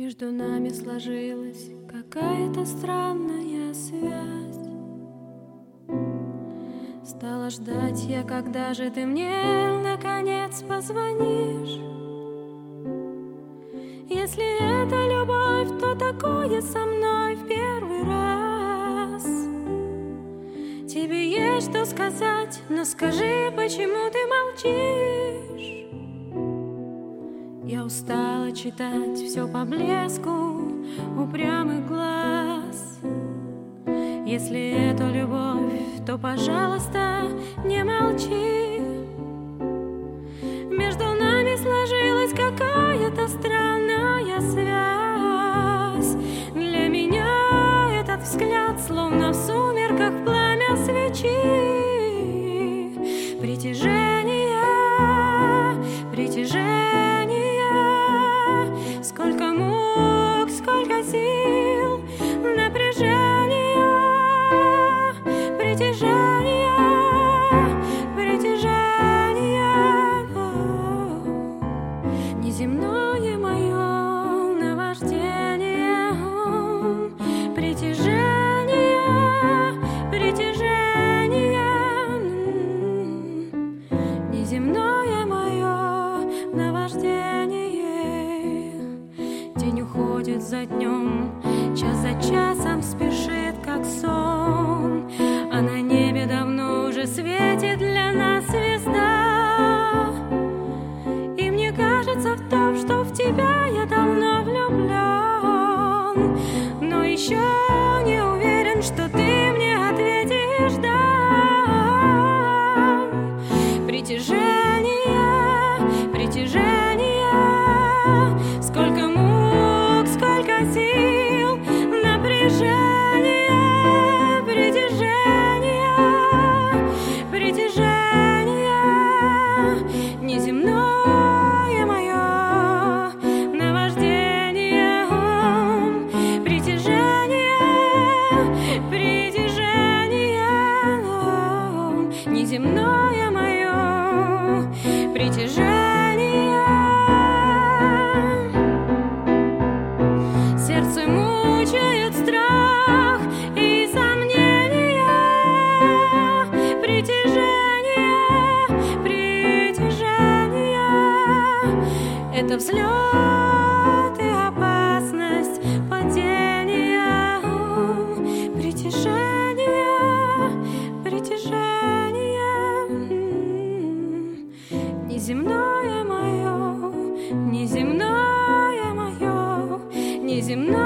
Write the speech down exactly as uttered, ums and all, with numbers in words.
Между нами сложилась какая-то странная связь. Стала ждать я, когда же ты мне наконец позвонишь. Если это любовь, то такое со мной в первый раз. Тебе есть что сказать, но скажи, почему ты молчишь? Я устала читать все по блеску упрямых глаз. Если это любовь, то, пожалуйста, не молчи. Между нами сложилась какая-то странная связь. Для меня этот взгляд словно в сумерках пламя свечи. Притяжение, притяжение. Сколько мук, сколько сил, напряжения, притяжения, притяжения. Неземное мое наваждение, притяжение, притяжение. Неземное мое наваждение. День уходит за днем, час за часом спешит, как сон. А на небе давно уже светит для нас звезда. И мне кажется в том, что в тебя я давно влюблен, но еще не уверен, что ты мне ответишь да. Притяжение, притяжение. Сколько мук, сколько сил, напряжение, притяжение, притяжение. Неземное мое наваждение, притяжение, притяжение. Неземное мое притяжение. Сердце мучает страх и сомнения. Притяжение, притяжение. Это взлет и опасность падения. Притяжение, притяжение. Неземное мое, неземное мое, неземное.